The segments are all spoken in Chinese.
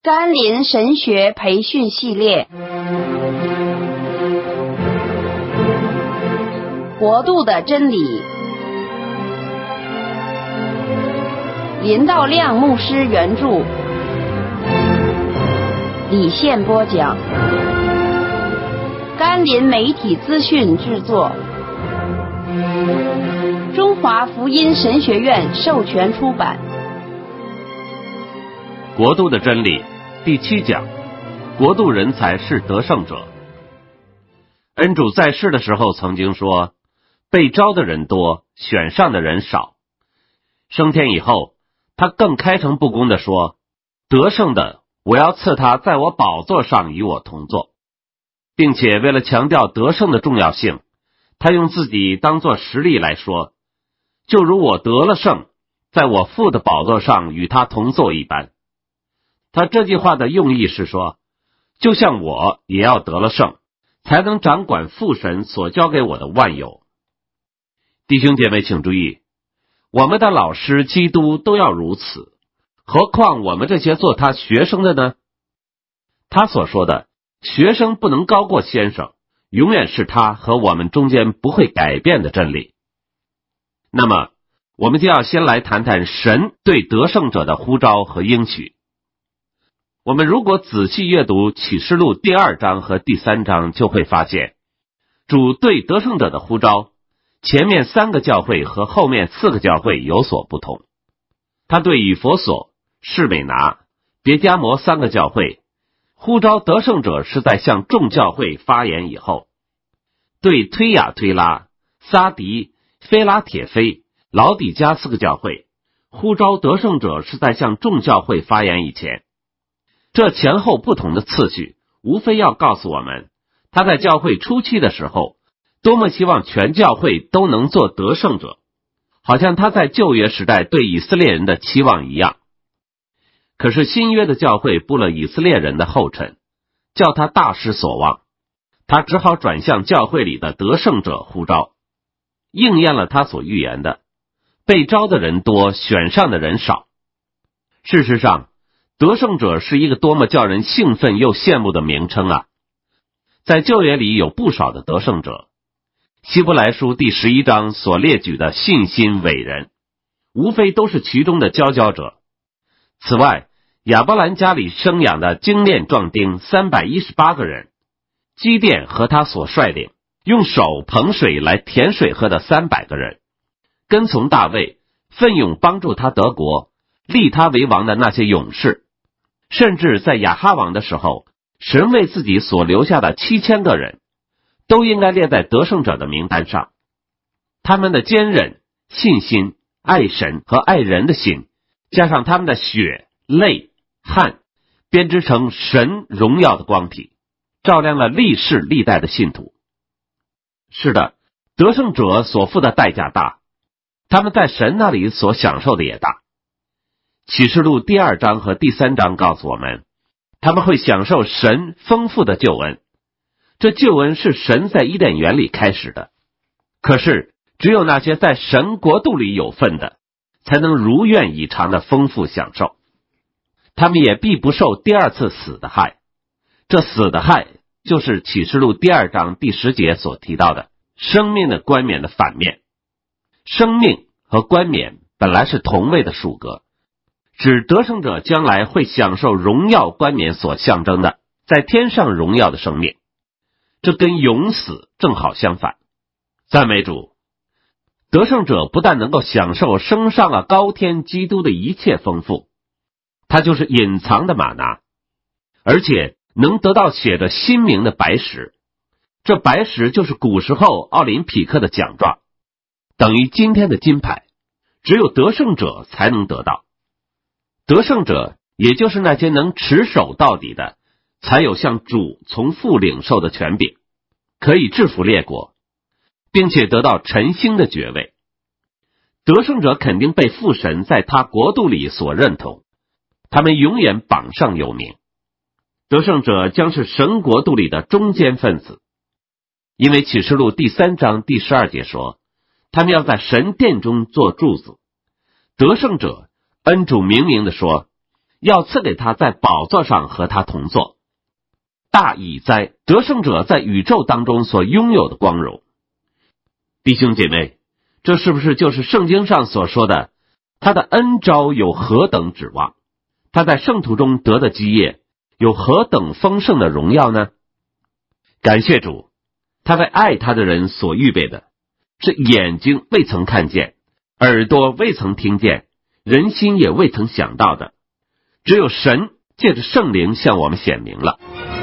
甘霖神学培训系列，国度的真理，林道亮牧师原著，李宪播讲，甘霖媒体资讯制作，中华福音神学院授权出版。 国度的真理第7讲，国度人才是得胜者。恩主在世的时候曾经说，被招的人多，选上的人少。升天以后，他更开诚布公地说，得胜的，我要赐他在我宝座上与我同坐，并且为了强调得胜的重要性，他用自己当作实例来说，就如我得了胜，在我父的宝座上与他同坐一般。他这句话的用意是说，就像我也要得了胜，才能掌管父神所交给我的万有。弟兄姐妹请注意，我们的老师基督都要如此，何况我们这些做他学生的呢？他所说的学生不能高过先生，永远是他和我们中间不会改变的真理。那么我们就要先来谈谈神对得胜者的呼召和应许。我们如果仔细阅读启示录第2章和第3章，就会发现主对得胜者的呼召前面3个教会和后面4个教会有所不同。他对以弗所、士美拿、别迦摩3个教会呼召得胜者是在向众教会发言以后，对推雅推拉、撒迪、菲拉铁菲、老底嘉4个教会呼召得胜者是在向众教会发言以前。这前后不同的次序，无非要告诉我们，他在教会初期的时候，多么希望全教会都能做得胜者，好像他在旧约时代对以色列人的期望一样。可是新约的教会步了以色列人的后尘，叫他大失所望，他只好转向教会里的得胜者呼召，应验了他所预言的，被招的人多，选上的人少。事实上，得胜者是一个多么叫人兴奋又羡慕的名称啊！在旧约里有不少的得胜者，希伯来书第11章所列举的信心伟人，无非都是其中的佼佼者。此外，亚伯兰家里生养的精练壮丁318个人，基甸和他所率领用手捧水来填水喝的300个人，跟从大卫奋勇帮助他得国立他为王的那些勇士，甚至在亚哈王的时候，神为自己所留下的7000个人，都应该列在得胜者的名单上。他们的坚韧、信心、爱神和爱人的心，加上他们的血、泪、汗，编织成神荣耀的光体，照亮了历世历代的信徒。是的，得胜者所付的代价大，他们在神那里所享受的也大。启示录第2章和第3章告诉我们，他们会享受神丰富的救恩。这救恩是神在伊甸园里开始的，可是只有那些在神国度里有份的，才能如愿以偿的丰富享受。他们也必不受第2次死的害。这死的害就是启示录第2章第10节所提到的生命的冠冕的反面。生命和冠冕本来是同位的属格，指得胜者将来会享受荣耀冠冕所象征的在天上荣耀的生命，这跟永死正好相反。赞美主，得胜者不但能够享受升上了高天基督的一切丰富，他就是隐藏的玛拿，而且能得到写着新名的白石。这白石就是古时候奥林匹克的奖状，等于今天的金牌，只有得胜者才能得到。得胜者也就是那些能持守到底的，才有向主从父领受的权柄，可以制服列国，并且得到晨星的爵位。得胜者肯定被父神在他国度里所认同，他们永远榜上有名。得胜者将是神国度里的中坚分子，因为启示录第3章第12节说，他们要在神殿中做柱子。得胜者恩主明明地说， 要赐给他在宝座上和他同坐。大矣哉，得胜者在宇宙当中所拥有的光荣。弟兄姐妹，这是不是就是圣经上所说的，他的恩召有何等指望，他在圣徒中得的基业有何等丰盛的荣耀呢？感谢主，他为爱他的人所预备的，是眼睛未曾看见，耳朵未曾听见，人心也未曾想到的，只有神借着圣灵向我们显明了。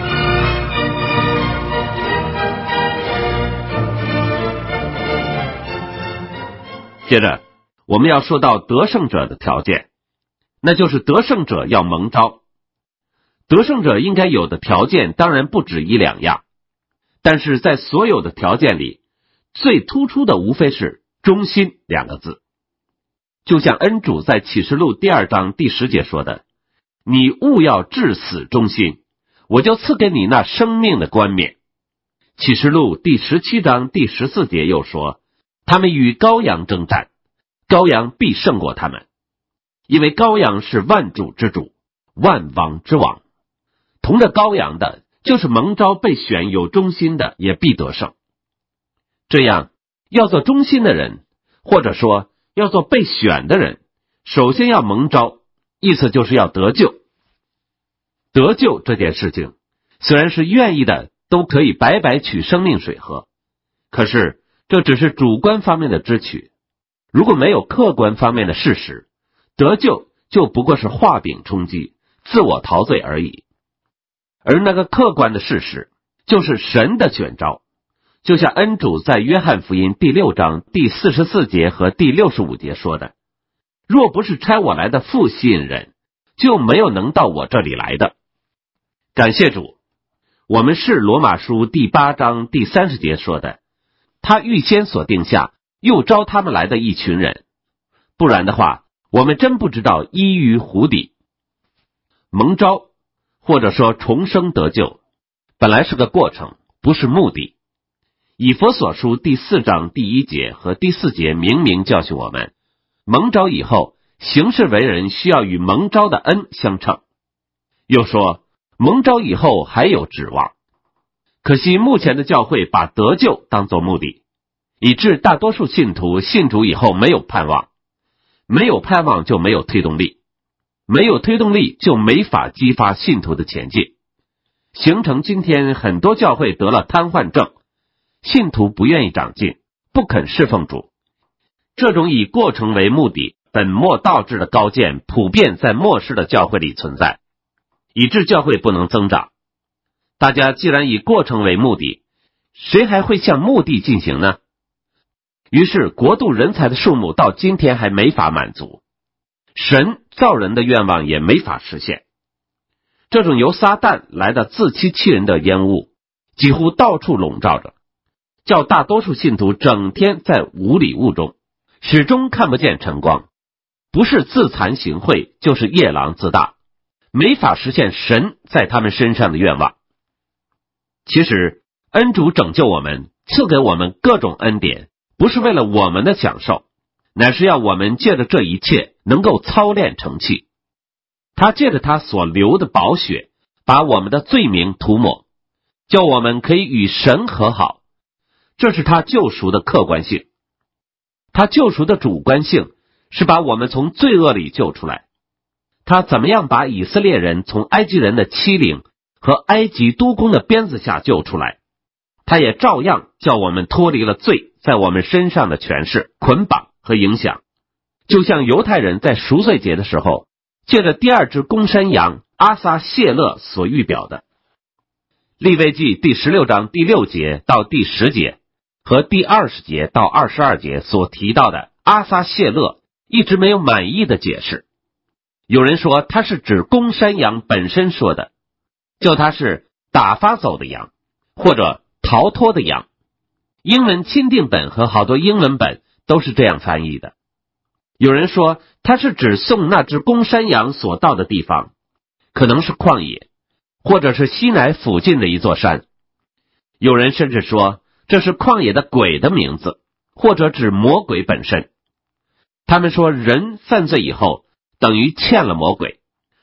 接着我们要说到得胜者的条件，那就是得胜者要蒙召。得胜者应该有的条件当然不止一两样，但是在所有的条件里，最突出的无非是忠心2个字。就像恩主在启示录第2章第10节说的，你务要至死忠心，我就赐给你那生命的冠冕。启示录第17章第14节又说，他们与羔羊征战，羔羊必胜过他们，因为羔羊是万主之主，万王之王。同着羔羊的，就是蒙召被选有忠心的，也必得胜。这样，要做忠心的人，或者说要做被选的人，首先要蒙召，意思就是要得救。得救这件事情，虽然是愿意的都可以白白取生命水喝，可是这只是主观方面的支取，如果没有客观方面的事实，得救就不过是画饼充饥，自我陶醉而已。而那个客观的事实，就是神的选召，就像恩主在约翰福音第6章第44节和第65节说的，若不是差我来的父吸引人，就没有能到我这里来的。感谢主，我们是罗马书第8章第30节说的，他预先所定下又招他们来的一群人，不然的话，我们真不知道依于湖底。蒙召或者说重生得救，本来是个过程，不是目的。以弗所书第4章第1节和第4节明明教训我们，蒙召以后行事为人需要与蒙召的恩相称。又说蒙召以后还有指望，可惜目前的教会把得救当作目的，以致大多数信徒信主以后没有盼望，没有盼望就没有推动力，没有推动力就没法激发信徒的前进，形成今天很多教会得了瘫痪症，信徒不愿意长进，不肯侍奉主。这种以过程为目的本末倒置的高见普遍在末世的教会里存在，以致教会不能增长。大家既然以过程为目的，谁还会向目的进行呢？于是国度人才的数目到今天还没法满足，神造人的愿望也没法实现。这种由撒旦来的自欺欺人的烟雾几乎到处笼罩着，叫大多数信徒整天在雾里雾中，始终看不见晨光，不是自惭形秽，就是夜郎自大，没法实现神在他们身上的愿望。其实恩主拯救我们，赐给我们各种恩典，不是为了我们的享受，乃是要我们借着这一切能够操练成器。他借着他所流的宝血，把我们的罪名涂抹，叫我们可以与神和好。这是他救赎的客观性。他救赎的主观性是把我们从罪恶里救出来。他怎么样把以色列人从埃及人的欺凌和埃及督工的鞭子下救出来，他也照样叫我们脱离了罪在我们身上的权势、捆绑和影响。就像犹太人在赎罪节的时候，借着第2只公山羊阿撒谢勒所预表的。利未记第16章第6节到第10节和第20节到22节所提到的阿撒谢勒一直没有满意的解释。有人说它是指公山羊本身说的，就它是打发走的羊，或者逃脱的羊。英文钦定本和好多英文本都是这样翻译的。有人说它是指送那只公山羊所到的地方，可能是旷野，或者是西乃附近的一座山。有人甚至说这是旷野的鬼的名字，或者指魔鬼本身。他们说人犯罪以后等于欠了魔鬼，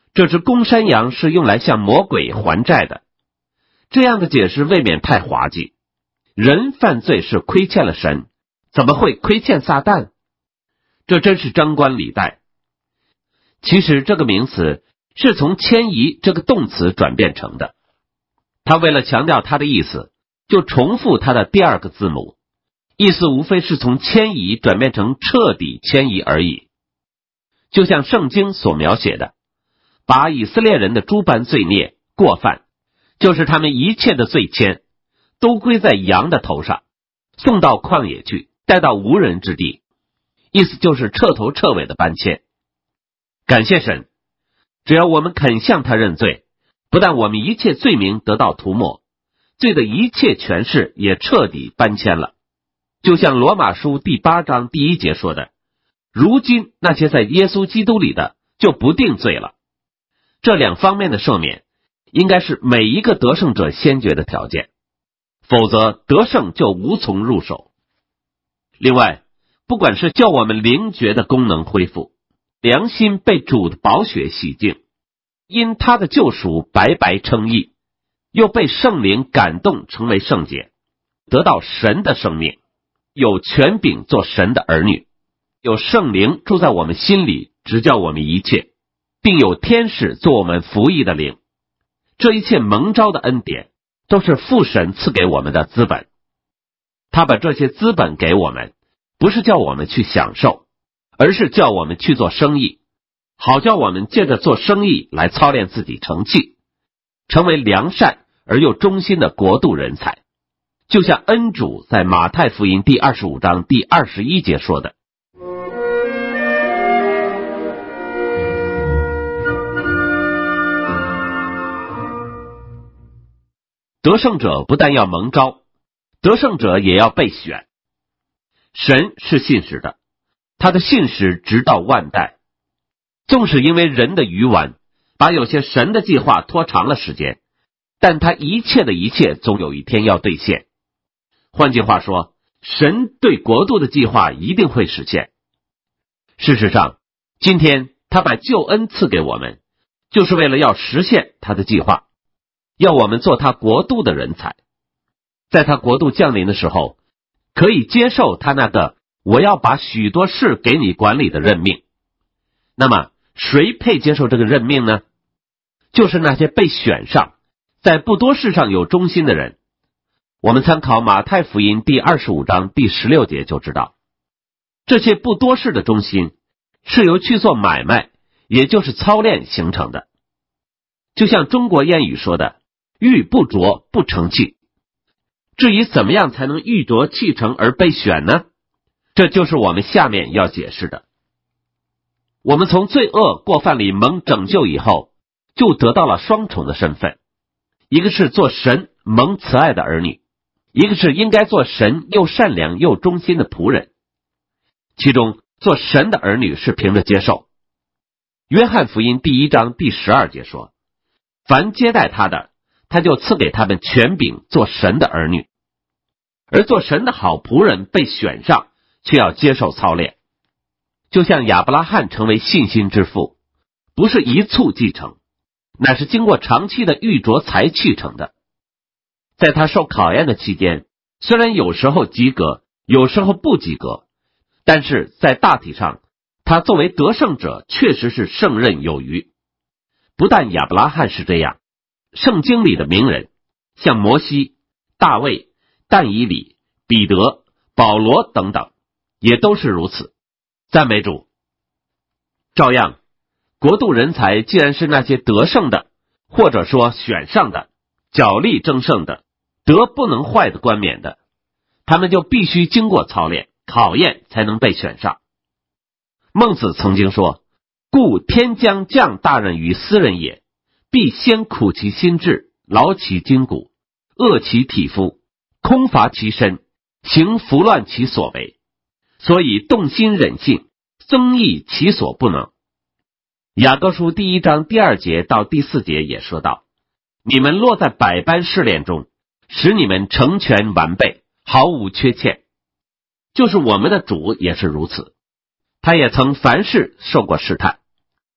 这只公山羊是用来向魔鬼还债的。这样的解释未免太滑稽。人犯罪是亏欠了神，怎么会亏欠撒旦？这真是张冠李戴。其实这个名词是从迁移这个动词转变成的，他为了强调他的意思，就重复他的第二个字母，意思无非是从迁移转变成彻底迁移而已。就像圣经所描写的，把以色列人的诸般罪孽过犯，就是他们一切的罪愆，都归在羊的头上，送到旷野去，带到无人之地，意思就是彻头彻尾的搬迁。感谢神，只要我们肯向他认罪，不但我们一切罪名得到涂抹，罪的一切权势也彻底搬迁了。就像罗马书第8章第1节说的，如今那些在耶稣基督里的就不定罪了。这两方面的赦免应该是每一个得胜者先决的条件，否则得胜就无从入手。另外，不管是叫我们灵觉的功能恢复，良心被主的宝血洗净，因他的救赎白白称义，又被圣灵感动成为圣洁，得到神的生命，有权柄做神的儿女，有圣灵住在我们心里，指教我们一切，并有天使做我们服役的灵。这一切蒙召的恩典都是父神赐给我们的资本。他把这些资本给我们，不是叫我们去享受，而是叫我们去做生意，好叫我们借着做生意来操练自己成器，成为良善而又忠心的国度人才。就像恩主在马太福音第25章第21节说的，得胜者不但要蒙召，得胜者也要被选。神是信实的，他的信实直到万代。纵使因为人的愚顽，把有些神的计划拖长了时间，但他一切的一切总有一天要兑现。换句话说，神对国度的计划一定会实现。事实上，今天他把救恩赐给我们，就是为了要实现他的计划，要我们做他国度的人才。在他国度降临的时候，可以接受他那个我要把许多事给你管理的任命。那么谁配接受这个任命呢？就是那些被选上，在不多事上有忠心的人。我们参考马太福音第25章第16节就知道，这些不多事的忠心是由去做买卖，也就是操练形成的。就像中国谚语说的，玉不琢不成器。至于怎么样才能玉琢器成而被选呢？这就是我们下面要解释的。我们从罪恶过犯里蒙拯救以后，就得到了双重的身份，一个是做神蒙慈爱的儿女，一个是应该做神又善良又忠心的仆人。其中做神的儿女是凭着接受。约翰福音第1章第12节说，凡接待他的，他就赐给他们权柄做神的儿女。而做神的好仆人被选上，却要接受操练。就像亚伯拉罕成为信心之父，不是一蹴即成，乃是经过长期的玉琢才砌成的。在他受考验的期间，虽然有时候及格，有时候不及格，但是在大体上，他作为得胜者确实是胜任有余。不但亚伯拉罕是这样，圣经里的名人，像摩西、大卫、但以理、彼得、保罗等等，也都是如此。赞美主。照样，国度人才既然是那些得胜的，或者说选上的，角力争胜的，得不能坏的冠冕的，他们就必须经过操练考验才能被选上。孟子曾经说，故天将降大任于斯人也，必先苦其心志，劳其筋骨，饿其体肤，空乏其身，行拂乱其所为，所以动心忍性，增益其所不能。雅各书第1章第2节到第4节也说道，你们落在百般试炼中，使你们成全完备，毫无缺欠。就是我们的主也是如此，他也曾凡事受过试探。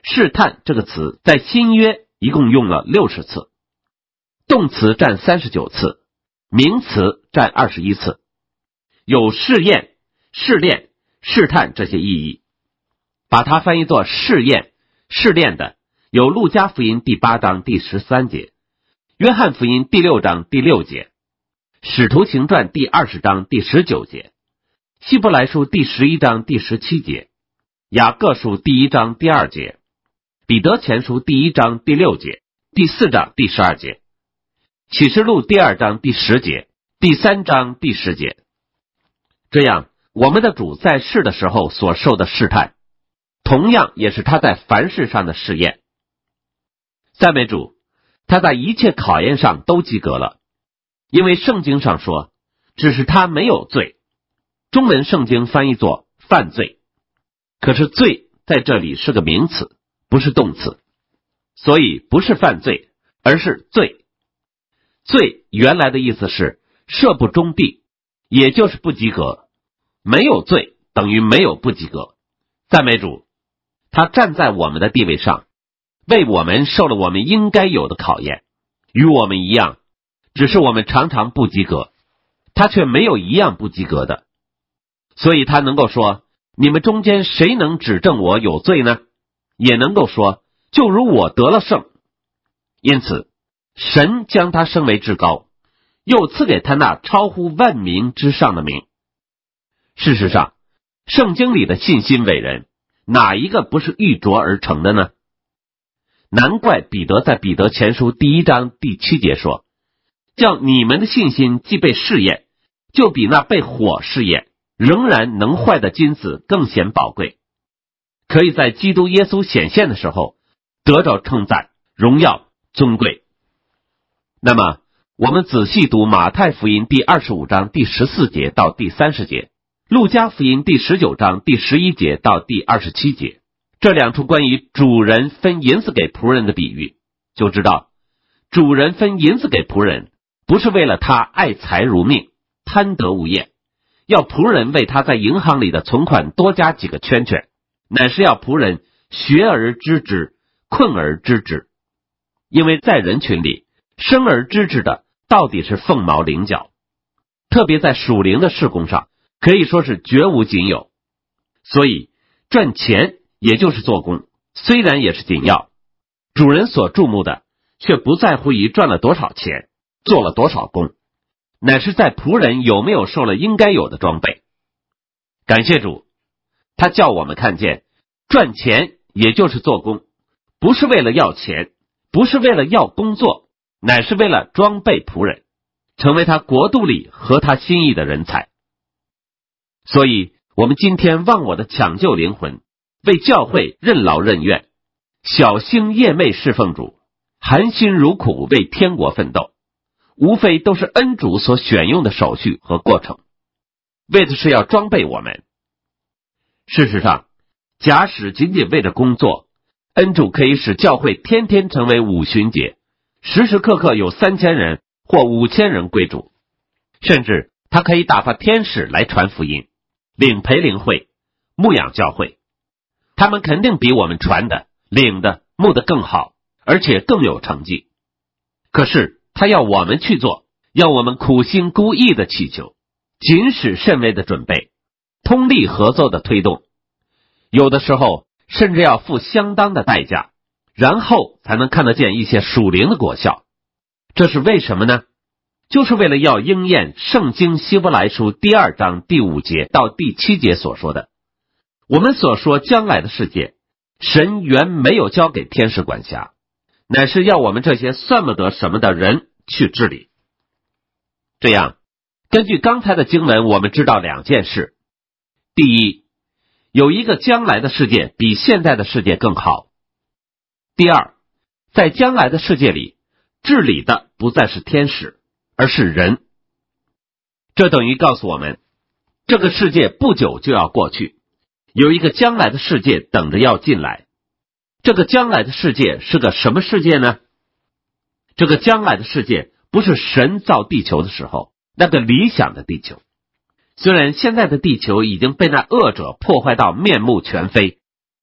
试探这个词在新约一共用了60次，动词占39次，名词占21次，有试验、试炼、试探这些意义。把它翻译作试验、试炼的有路加福音第8章第13节，约翰福音第6章第6节，使徒行传第20章第19节，希伯来书第11章第17节，雅各书第1章第2节，彼得前书第1章第6节，第4章第12节，启示录第2章第10节，第3章第10节。这样，我们的主在世的时候所受的试探，同样也是他在凡事上的试验。赞美主，他在一切考验上都及格了，因为圣经上说，只是他没有罪。中文圣经翻译作犯罪，可是罪在这里是个名词，不是动词，所以不是犯罪，而是罪。罪原来的意思是设不中第，也就是不及格。没有罪等于没有不及格。赞美主，他站在我们的地位上，为我们受了我们应该有的考验，与我们一样，只是我们常常不及格，他却没有一样不及格的。所以他能够说，你们中间谁能指证我有罪呢？也能够说，就如我得了胜。因此神将他升为至高，又赐给他那超乎万民之上的名。事实上，圣经里的信心伟人，哪一个不是玉琢而成的呢？难怪彼得在彼得前书第1章第7节说，叫你们的信心既被试验，就比那被火试验仍然能坏的金子更显宝贵，可以在基督耶稣显现的时候得着称赞、荣耀、尊贵。那么我们仔细读马太福音第25章第14节到第30节，路加福音第19章第11节到第27节，这2处关于主人分银子给仆人的比喻，就知道主人分银子给仆人，不是为了他爱财如命，贪得无厌，要仆人为他在银行里的存款多加几个圈圈，乃是要仆人学而知之，困而知之。因为在人群里，生而知之的到底是凤毛麟角，特别在属灵的事工上，可以说是绝无仅有。所以赚钱也就是做工，虽然也是紧要，主人所注目的却不在乎于赚了多少钱，做了多少工，乃是在仆人有没有受了应该有的装备。感谢主，他叫我们看见赚钱也就是做工，不是为了要钱，不是为了要工作，乃是为了装备仆人，成为他国度里合他心意的人才。所以我们今天忘我的抢救灵魂，为教会任劳任怨，小星夜寐侍奉主，含辛茹苦为天国奋斗，无非都是恩主所选用的手续和过程，为的是要装备我们。事实上，假使仅仅为了工作，恩主可以使教会天天成为五旬节，时时刻刻有3000人或5000人归主，甚至他可以打发天使来传福音，领培灵会，牧养教会，他们肯定比我们传的、领的、牧的更好，而且更有成绩。可是他要我们去做，要我们苦心孤诣的祈求，谨使慎微的准备，通力合作的推动，有的时候甚至要付相当的代价，然后才能看得见一些属灵的果效。这是为什么呢？就是为了要应验圣经希伯来书第2章第5节到第7节所说的，我们所说将来的世界，神原没有交给天使管辖，乃是要我们这些算不得什么的人去治理。这样，根据刚才的经文，我们知道2件事。第一，有一个将来的世界比现在的世界更好。第二，在将来的世界里，治理的不再是天使，而是人。这等于告诉我们，这个世界不久就要过去，有一个将来的世界等着要进来。这个将来的世界是个什么世界呢？这个将来的世界不是神造地球的时候那个理想的地球。虽然现在的地球已经被那恶者破坏到面目全非，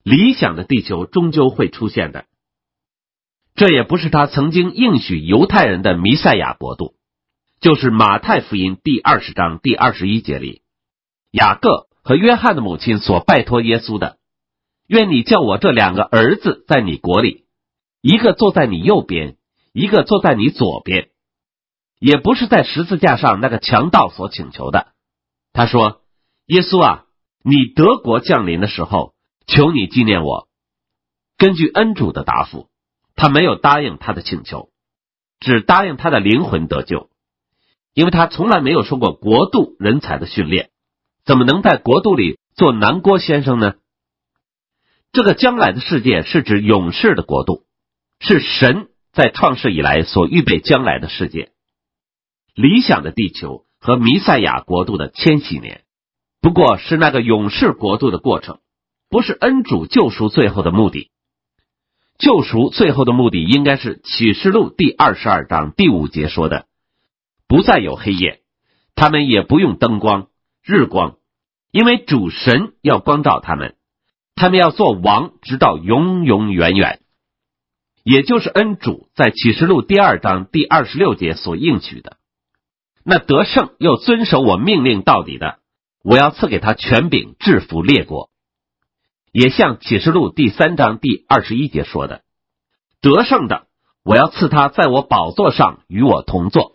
理想的地球终究会出现的。这也不是他曾经应许犹太人的弥赛亚国度，就是马太福音第20章第21节里，雅各和约翰的母亲所拜托耶稣的，愿你叫我这2个儿子在你国里，一个坐在你右边，一个坐在你左边。也不是在十字架上那个强盗所请求的。他说，耶稣啊，你得国降临的时候，求你纪念我。根据恩主的答复，他没有答应他的请求，只答应他的灵魂得救，因为他从来没有受过国度人才的训练，怎么能在国度里做南郭先生呢？这个将来的世界是指永世的国度，是神在创世以来所预备将来的世界。理想的地球和弥赛亚国度的千禧年，不过是那个永世国度的过程，不是恩主救赎最后的目的。救赎最后的目的应该是启示录第22章第5节说的，不再有黑夜，他们也不用灯光、日光，因为主神要光照他们，他们要做王直到永永远远。也就是恩主在启示录第2章第26节所应许的，那得胜又遵守我命令到底的，我要赐给他权柄制服列国。也像启示录第3章第21节说的，得胜的，我要赐他在我宝座上与我同坐。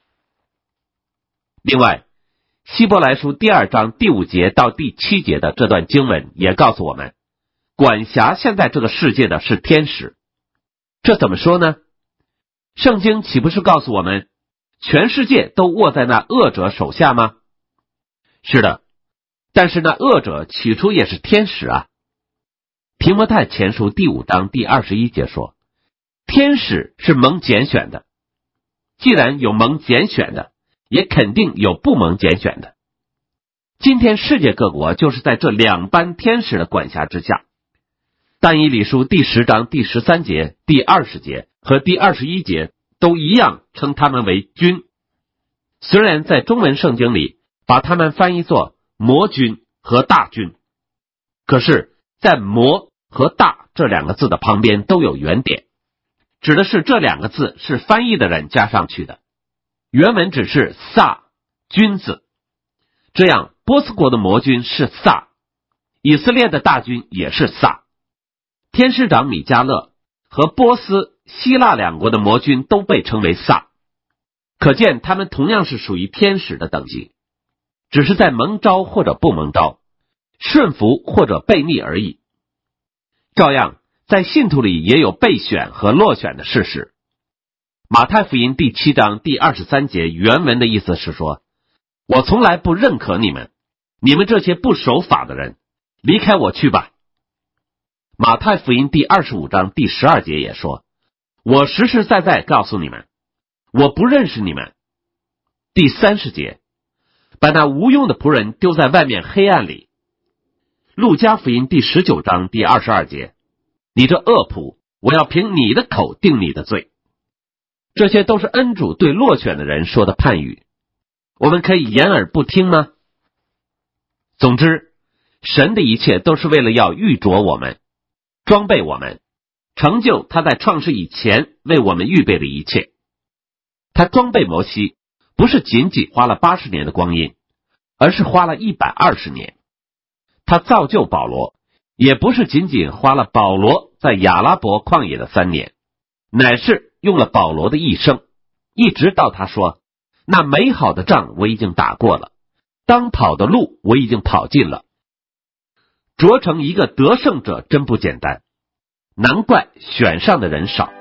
另外，希伯来书第2章第5节到第7节的这段经文也告诉我们，管辖现在这个世界的是天使。这怎么说呢？圣经岂不是告诉我们，全世界都握在那恶者手下吗？是的，但是那恶者起初也是天使啊。提摩太前书第5章第21节说，天使是蒙拣选的，既然有蒙拣选的，也肯定有不蒙拣选的。今天世界各国就是在这2班天使的管辖之下。但以理书第10章第13节、第20节和第21节都一样称他们为军。虽然在中文圣经里把他们翻译作魔军和大军，可是在魔和大这2个字的旁边都有圆点，指的是这2个字是翻译的人加上去的，原文只是撒军字。这样波斯国的魔军是撒，以色列的大军也是撒，天使长米迦勒和波斯、希腊2国的魔军都被称为撒，可见他们同样是属于天使的等级，只是在蒙召或者不蒙召，顺服或者悖逆而已。照样在信徒里也有被选和落选的事实。马太福音第7章第23节原文的意思是说，我从来不认可你们，你们这些不守法的人，离开我去吧。马太福音第25章第12节也说，我实实在在告诉你们，我不认识你们。第30节，把那无用的仆人丢在外面黑暗里。路加福音第19章第22节，你这恶仆，我要凭你的口定你的罪。这些都是恩主对落选的人说的判语，我们可以掩耳不听吗？总之，神的一切都是为了要预着我们，装备我们，成就他在创世以前为我们预备的一切。他装备摩西，不是仅仅花了80年的光阴，而是花了120年。他造就保罗，也不是仅仅花了保罗在亚拉伯旷野的3年，乃是用了保罗的一生，一直到他说，那美好的仗我已经打过了，当跑的路我已经跑尽了。着成一个得胜者真不简单，难怪选上的人少。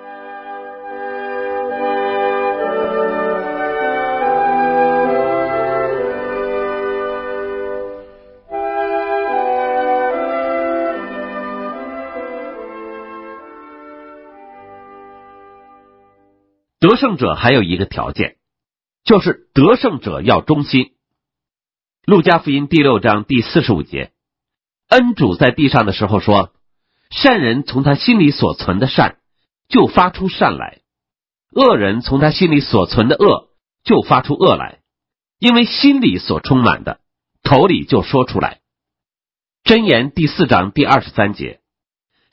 得胜者还有一个条件，就是得胜者要忠心。路加福音第6章第45节，恩主在地上的时候说，善人从他心里所存的善就发出善来，恶人从他心里所存的恶就发出恶来，因为心里所充满的，口里就说出来。箴言第4章第23节，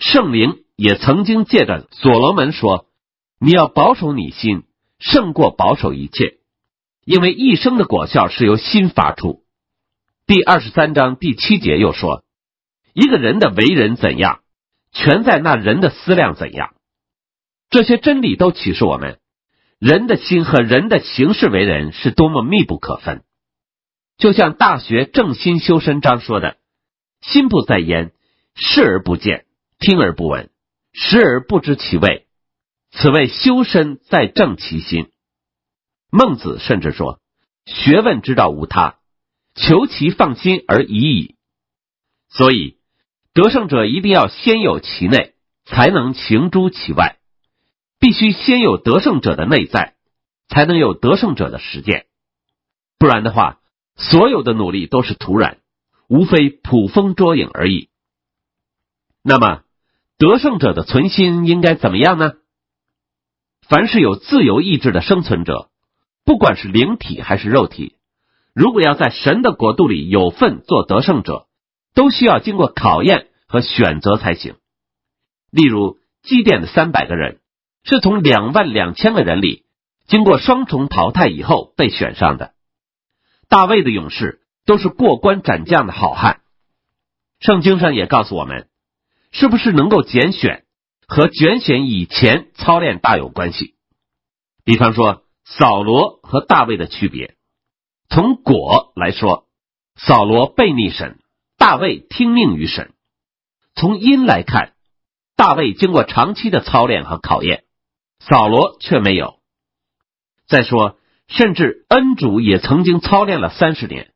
圣灵也曾经借着所罗门说，你要保守你心，胜过保守一切，因为一生的果效是由心发出。第23章第7节又说，一个人的为人怎样，全在那人的思量怎样。这些真理都启示我们，人的心和人的行事为人是多么密不可分。就像大学正心修身章说的，心不在焉，视而不见，听而不闻，食而不知其味，此谓修身在正其心。孟子甚至说，学问之道无他，求其放心而已矣。所以得胜者一定要先有其内，才能行诸其外，必须先有得胜者的内在，才能有得胜者的实践。不然的话，所有的努力都是徒然，无非捕风捉影而已。那么得胜者的存心应该怎么样呢？凡是有自由意志的生存者，不管是灵体还是肉体，如果要在神的国度里有份做得胜者，都需要经过考验和选择才行。例如基甸的300个人是从22000个人里经过双重淘汰以后被选上的。大卫的勇士都是过关斩将的好汉。圣经上也告诉我们，是不是能够拣选和拣选以前操练大有关系。比方说扫罗和大卫的区别，从果来说，扫罗悖逆神，大卫听命于神。从因来看，大卫经过长期的操练和考验，扫罗却没有。再说甚至恩主也曾经操练了30年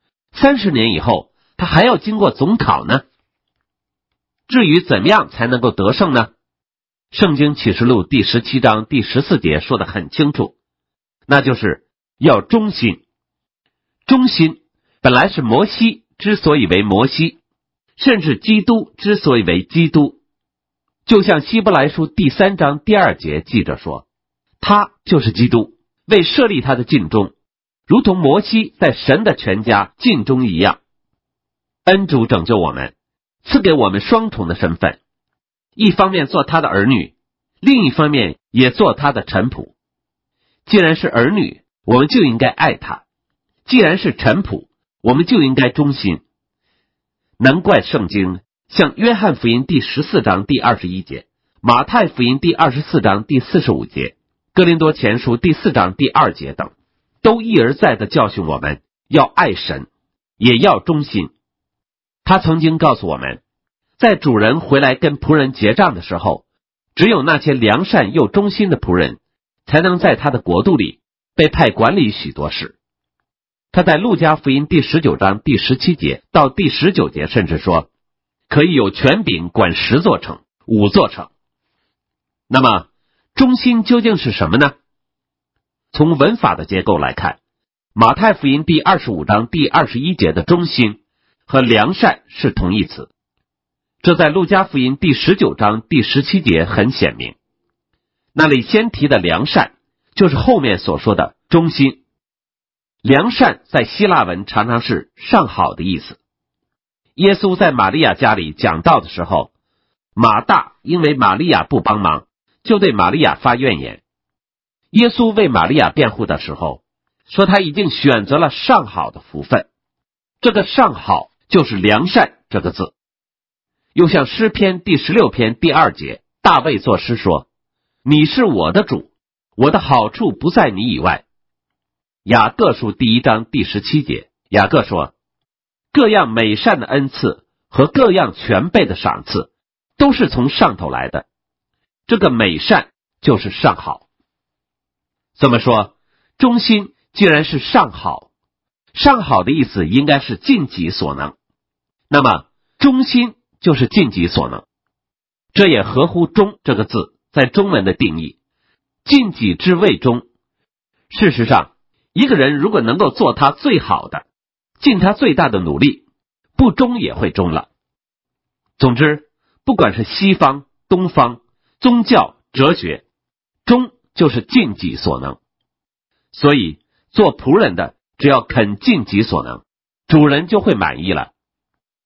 ，30年以后他还要经过总考呢。至于怎么样才能够得胜呢？圣经启示录第17章第14节说得很清楚，那就是要忠心。忠心本来是摩西之所以为摩西，甚至基督之所以为基督。就像希伯来书第3章第2节记着说，他就是基督，为设立他的尽忠，如同摩西在神的全家尽忠一样。恩主拯救我们，赐给我们双重的身份，一方面做他的儿女，另一方面也做他的臣仆。既然是儿女，我们就应该爱他；既然是臣仆，我们就应该忠心。难怪圣经像约翰福音第14章第21节，马太福音第24章第45节，哥林多前书第4章第2节等，都一而再地教训我们要爱神，也要忠心。他曾经告诉我们，在主人回来跟仆人结账的时候，只有那些良善又忠心的仆人才能在他的国度里被派管理许多事。他在路加福音第19章第17节到第19节甚至说，可以有权柄管10座城、5座城。那么忠心究竟是什么呢？从文法的结构来看，马太福音第25章第21节的忠心和良善是同义词，这在路加福音第19章第17节很显明。那里先提的良善就是后面所说的忠心。良善在希腊文常常是上好的意思。耶稣在玛利亚家里讲道的时候，马大因为玛利亚不帮忙，就对玛利亚发怨言。耶稣为玛利亚辩护的时候，说他已经选择了上好的福分。这个上好就是良善这个字。又像诗篇第16篇第2节，大卫作诗说，你是我的主，我的好处不在你以外。雅各书第1章第17节，雅各说，各样美善的恩赐和各样全备的赏赐都是从上头来的。这个美善就是上好。这么说，忠心既然是上好，上好的意思应该是尽己所能，那么忠心就是尽己所能。这也合乎忠这个字在中文的定义，尽己之谓忠。事实上，一个人如果能够做他最好的，尽他最大的努力，不忠也会忠了。总之，不管是西方、东方、宗教、哲学，忠就是尽己所能。所以做仆人的只要肯尽己所能，主人就会满意了。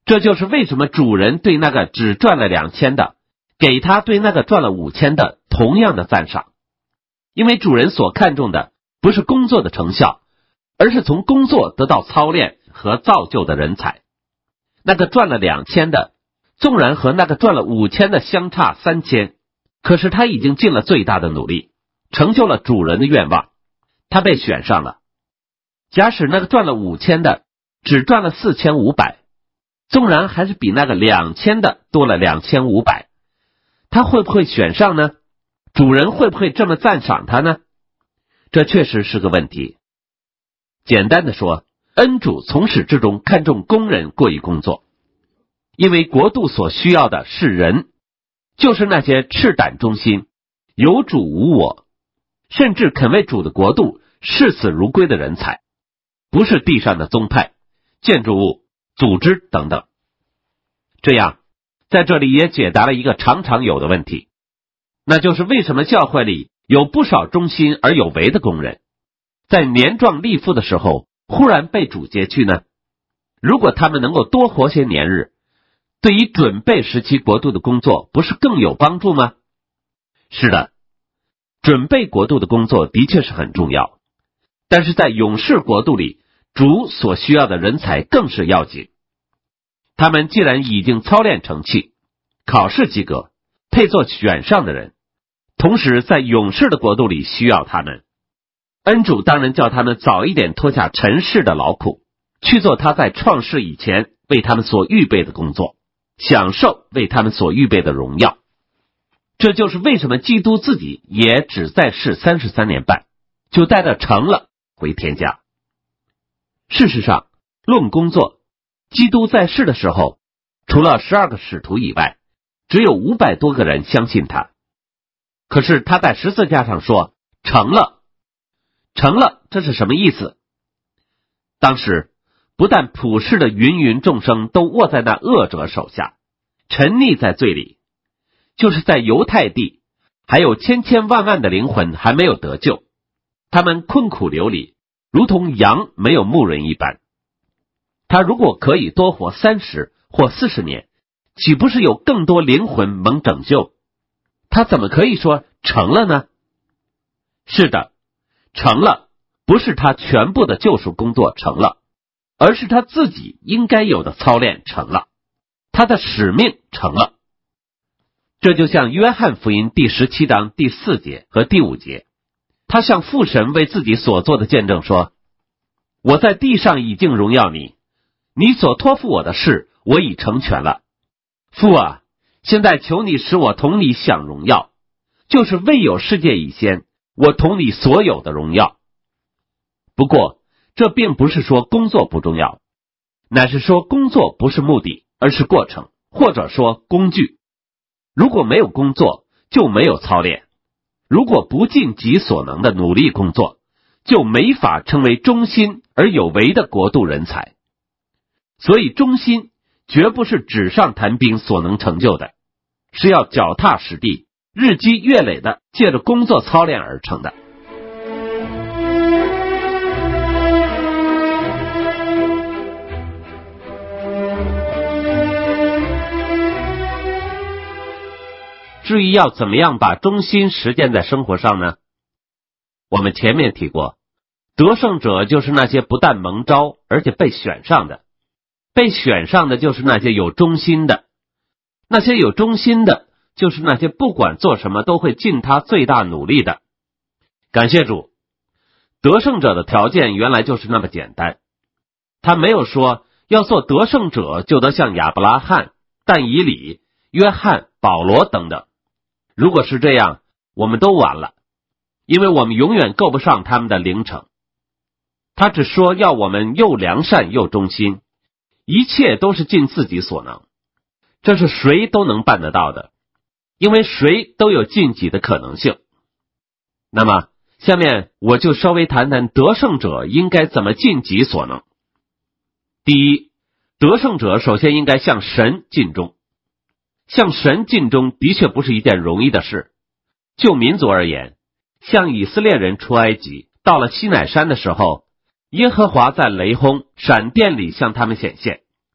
这就是为什么主人对那个只赚了2000的，给他对那个赚了5000的同样的赞赏。因为主人所看重的不是工作的成效，而是从工作得到操练和造就的人才。那个赚了2000的，纵然和那个赚了5000的相差3000，可是他已经尽了最大的努力，成就了主人的愿望，他被选上了。假使那个赚了5000的只赚了4500，纵然还是比那个2000的多了2500，他会不会选上呢？主人会不会这么赞赏他呢？这确实是个问题。简单的说，恩主从始至终看重工人过于工作，因为国度所需要的是人，就是那些赤胆忠心、有主无我，甚至肯为主的国度视死如归的人才，不是地上的宗派、建筑物、组织等等。这样，在这里也解答了一个常常有的问题，那就是为什么教会里有不少忠心而有为的工人，在年壮力富的时候忽然被主接去呢？如果他们能够多活些年日，对于准备时期国度的工作不是更有帮助吗？是的，准备国度的工作的确是很重要，但是在永世国度里，主所需要的人才更是要紧。他们既然已经操练成器，考试及格，配做选上的人，同时在永世的国度里需要他们，恩主当然叫他们早一点脱下尘世的劳苦，去做他在创世以前为他们所预备的工作，享受为他们所预备的荣耀。这就是为什么基督自己也只在世33年半，就带着成了回天家。事实上，论工作，基督在世的时候，除了12个使徒以外，只有500多个人相信他。可是他在十字架上说成了，成了，这是什么意思？当时不但普世的芸众生都握在那恶者手下，沉溺在罪里，就是在犹太地还有千千万万的灵魂还没有得救，他们困苦流离，如同羊没有牧人一般。他如果可以多活30或40年，岂不是有更多灵魂蒙拯救？他怎么可以说成了呢？是的，成了，不是他全部的救赎工作成了，而是他自己应该有的操练成了，他的使命成了。这就像约翰福音第17章第4节和第5节，他向父神为自己所做的见证说，我在地上已经荣耀你，你所托付我的事我已成全了。父啊，现在求你使我同你享荣耀，就是未有世界以先，我同你所有的荣耀。不过这并不是说工作不重要，乃是说工作不是目的，而是过程，或者说工具。如果没有工作，就没有操练；如果不尽己所能的努力工作，就没法成为忠心而有为的国度人才。所以忠心绝不是纸上谈兵所能成就的，是要脚踏实地、日积月累的借着工作操练而成的。至于要怎么样把忠心实践在生活上呢？我们前面提过，得胜者就是那些不但蒙召，而且被选上的。被选上的就是那些有忠心的，那些有忠心的就是那些不管做什么都会尽他最大努力的。感谢主，得胜者的条件原来就是那么简单。他没有说要做得胜者就得像亚伯拉罕、但以理、约翰、保罗等等。如果是这样，我们都完了，因为我们永远够不上他们的灵程。他只说要我们又良善又忠心，一切都是尽自己所能，这是谁都能办得到的，因为谁都有尽己的可能性。那么下面我就稍微谈谈得胜者应该怎么尽己所能。第一，得胜者首先应该向神尽忠。向神尽忠的确不是一件容易的事。就民族而言，像以色列人出埃及，到了西乃山的时候，耶和华在雷轰、闪电里向他们显现，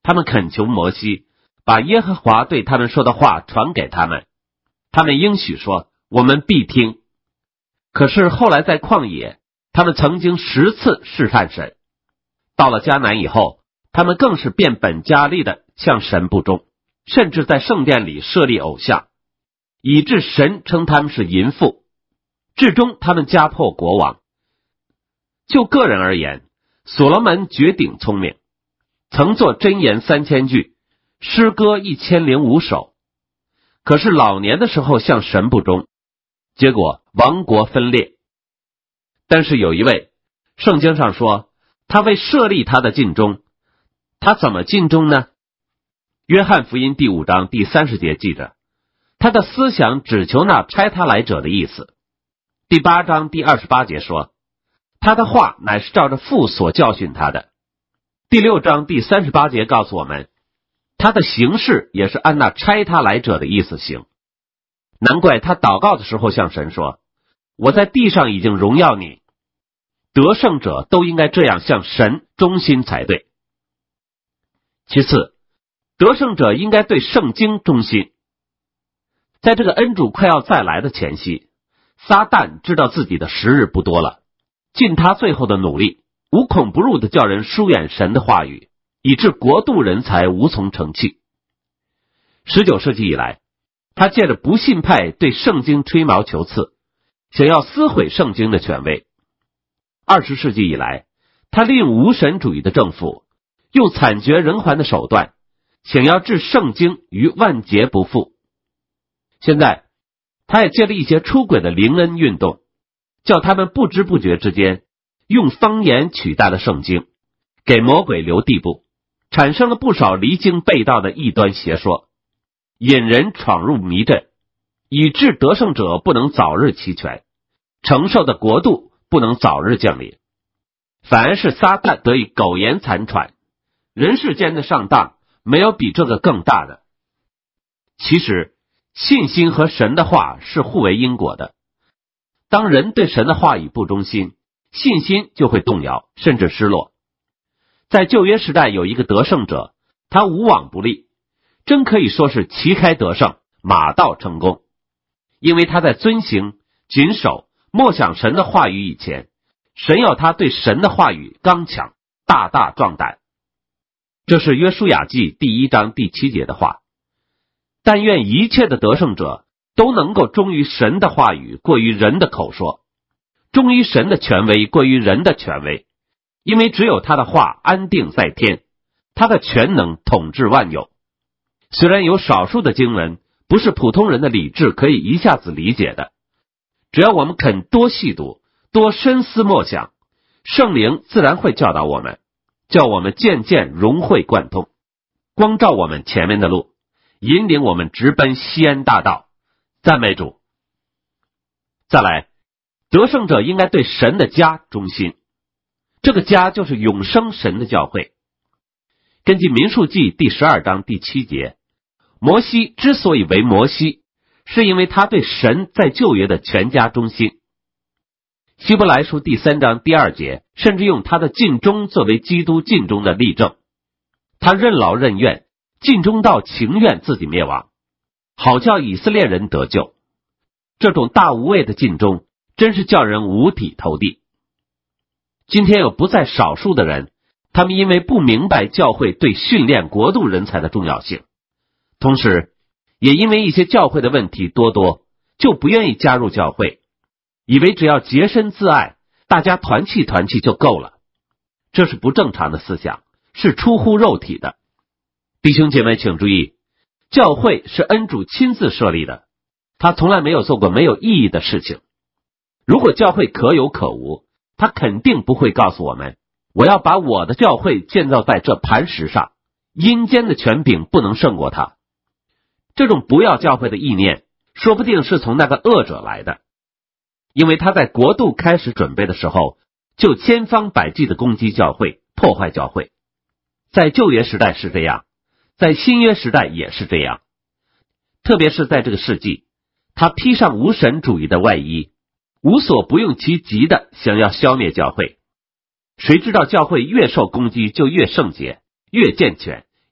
他们恳求摩西把耶和华对他们说的话传给他们，他们应许说我们必听。可是后来在旷野，他们曾经10次试探神，到了迦南以后，他们更是变本加厉的向神不忠，甚至在圣殿里设立偶像，以致神称他们是淫妇，至终他们家破国亡。就个人而言，所罗门绝顶聪明，曾作箴言3000句，诗歌1005首，可是老年的时候向神不忠，结果王国分裂。但是有一位，圣经上说他为设立他的尽忠，他怎么尽忠呢？约翰福音第5章第30节记着，他的思想只求那差他来者的意思。第8章第28节说，他的话乃是照着父所教训他的。第6章第38节告诉我们，他的行事也是按那差他来者的意思行。难怪他祷告的时候向神说，我在地上已经荣耀你。得胜者都应该这样向神忠心才对。其次，得胜者应该对圣经忠心。在这个恩主快要再来的前夕，撒旦知道自己的时日不多了，尽他最后的努力，无孔不入的叫人疏远神的话语，以致国度人才无从成器。19世纪以来，他借着不信派对圣经吹毛求疵，想要撕毁圣经的权威。20世纪以来，他利用无神主义的政府，用惨绝人寰的手段，想要置圣经于万劫不复。现在，他也借了一些出轨的灵恩运动，叫他们不知不觉之间，用方言取代了圣经，给魔鬼留地步，产生了不少离经背道的异端邪说，引人闯入迷阵，以致得胜者不能早日齐全，承受的国度不能早日降临，反而是撒旦得以苟延残喘。人世间的上当没有比这个更大的。其实信心和神的话是互为因果的，当人对神的话语不忠心，信心就会动摇，甚至失落。在旧约时代有一个得胜者，他无往不利，真可以说是旗开得胜，马到成功。因为他在遵行、谨守、默想神的话语以前，神要他对神的话语刚强，大大壮胆。这是约书亚记第1章第7节的话。但愿一切的得胜者都能够忠于神的话语，过于人的口说，忠于神的权威，过于人的权威。因为只有他的话安定在天，他的全能统治万有。虽然有少数的经文不是普通人的理智可以一下子理解的，只要我们肯多细读，多深思默想，圣灵自然会教导我们，叫我们渐渐融会贯通，光照我们前面的路，引领我们直奔西安大道。赞美主。再来，得胜者应该对神的家忠心，这个家就是永生神的教会。根据民数记第12章第7节，摩西之所以为摩西，是因为他对神在旧约的全家忠心。希伯来书第3章第2节甚至用他的尽忠作为基督尽忠的例证，他任劳任怨，尽忠到情愿自己灭亡，好叫以色列人得救。这种大无畏的尽忠真是叫人五体投地。今天有不在少数的人，他们因为不明白教会对训练国度人才的重要性，同时也因为一些教会的问题多，就不愿意加入教会，以为只要洁身自爱，大家团契就够了。这是不正常的思想，是出乎肉体的。弟兄姐妹请注意，教会是恩主亲自设立的，他从来没有做过没有意义的事情。如果教会可有可无，他肯定不会告诉我们，我要把我的教会建造在这磐石上，阴间的权柄不能胜过他。这种不要教会的意念，说不定是从那个恶者来的，因为他在国度开始准备的时候，就千方百计的攻击教会，破坏教会。在旧约时代是这样，在新约时代也是这样。特别是在这个世纪，他披上无神主义的外衣，无所不用其极的想要消灭教会。谁知道教会越受攻击就越圣洁，越健全，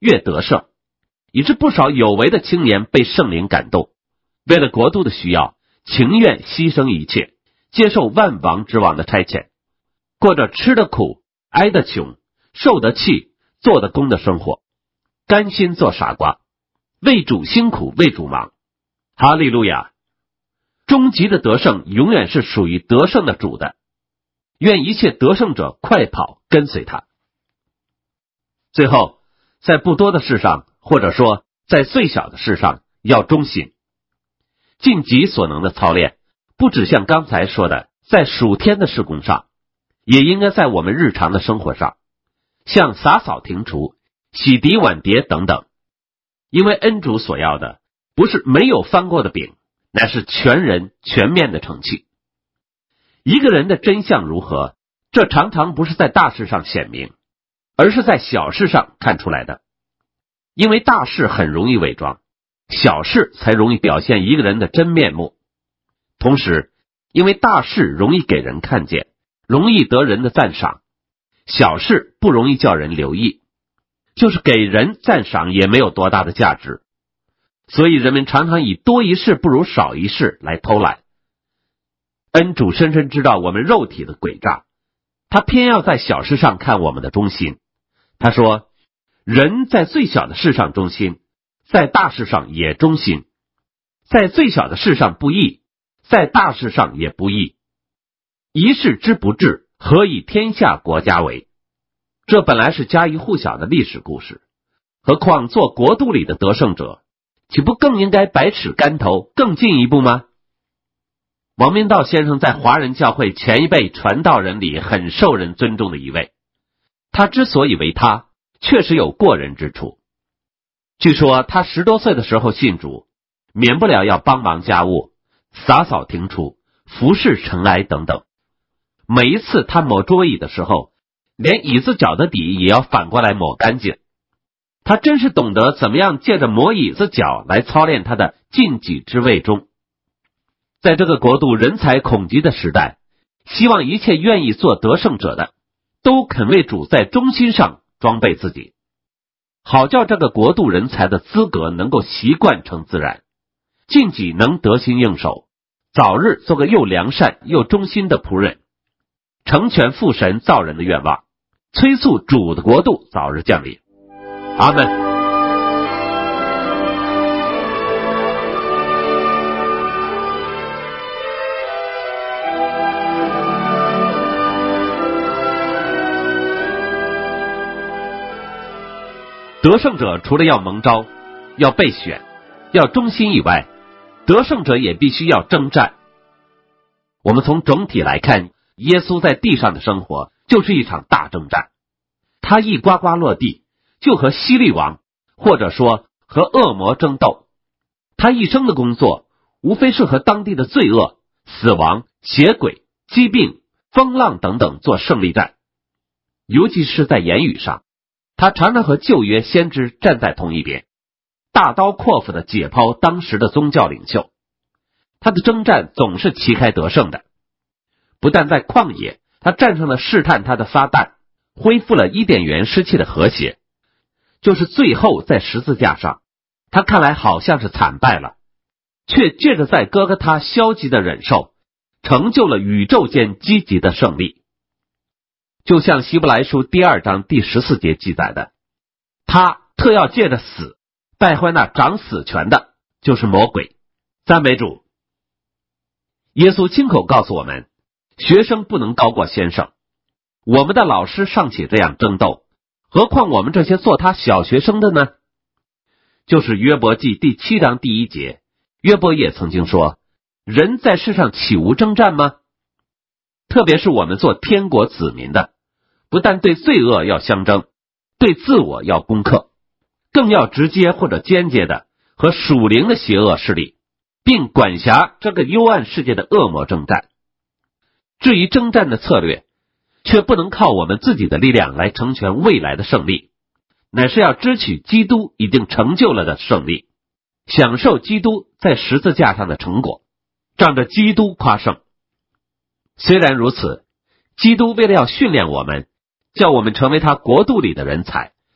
越得胜，以致不少有为的青年被圣灵感动，为了国度的需要，情愿牺牲一切，接受万王之王的差遣，过着吃得苦、挨得穷、受得气、做得工的生活，甘心做傻瓜，为主辛苦，为主忙。哈利路亚！终极的得胜永远是属于得胜的主的，愿一切得胜者快跑跟随他。最后，在不多的事上，或者说在最小的事上，要忠心。尽己所能的操练，不只像刚才说的在属天的事工上，也应该在我们日常的生活上，像洒扫庭除、洗涤碗碟等等。因为恩主所要的不是没有翻过的饼，乃是全人全面的成器。一个人的真相如何，这常常不是在大事上显明，而是在小事上看出来的。因为大事很容易伪装，小事才容易表现一个人的真面目。同时，因为大事容易给人看见，容易得人的赞赏，小事不容易叫人留意，就是给人赞赏也没有多大的价值。所以人们常常以多一事不如少一事来偷懒。恩主深深知道我们肉体的诡诈，他偏要在小事上看我们的忠心。他说，人在最小的事上忠心，在大事上也忠心，在最小的事上不义，在大事上也不义。一事之不治，何以天下国家为？这本来是家喻户晓的历史故事，何况做国度里的得胜者，岂不更应该百尺竿头更进一步吗？王明道先生在华人教会前一辈传道人里很受人尊重的一位，他之所以为他，确实有过人之处。据说他10多岁的时候信主，免不了要帮忙家务、洒扫庭除、服侍尘埃等等。每一次他抹桌椅的时候，连椅子脚的底也要反过来抹干净。他真是懂得怎么样借着抹椅子脚来操练他的尽己之谓忠。在这个国度人才恐惧的时代，希望一切愿意做得胜者的，都肯为主在忠心上装备自己，好叫这个国度人才的资格能够习惯成自然，尽己能得心应手，早日做个又良善又忠心的仆人，成全父神造人的愿望，催促主的国度早日降临。阿们。得胜者除了要蒙召、要被选、要忠心以外，得胜者也必须要征战。我们从整体来看，耶稣在地上的生活就是一场大征战。他一呱呱落地，就和希律王，或者说和恶魔争斗。他一生的工作，无非是和当地的罪恶、死亡、邪鬼、疾病、风浪等等做胜利战。尤其是在言语上，他常常和旧约先知站在同一边，大刀阔斧地解剖当时的宗教领袖。他的征战总是旗开得胜的。不但在旷野，他战胜了试探他的撒旦，恢复了伊甸园失去的和谐，就是最后在十字架上，他看来好像是惨败了，却借着在哥哥他消极的忍受，成就了宇宙间积极的胜利。就像希伯来书第2章第14节记载的，他特要借着死败坏那掌死权的，就是魔鬼。赞美主。耶稣亲口告诉我们，学生不能高过先生。我们的老师尚且这样争斗，何况我们这些做他小学生的呢？就是约伯记第7章第1节，约伯也曾经说，人在世上岂无征战吗？特别是我们做天国子民的，不但对罪恶要相争，对自我要攻克，更要直接或者间接的和属灵的邪恶势力，并管辖这个幽暗世界的恶魔征战。至于征战的策略，却不能靠我们自己的力量来成全未来的胜利，乃是要支取基督已经成就了的胜利，享受基督在十字架上的成果，仗着基督夸胜。虽然如此，基督为了要训练我们，叫我们成为他国度里的人才，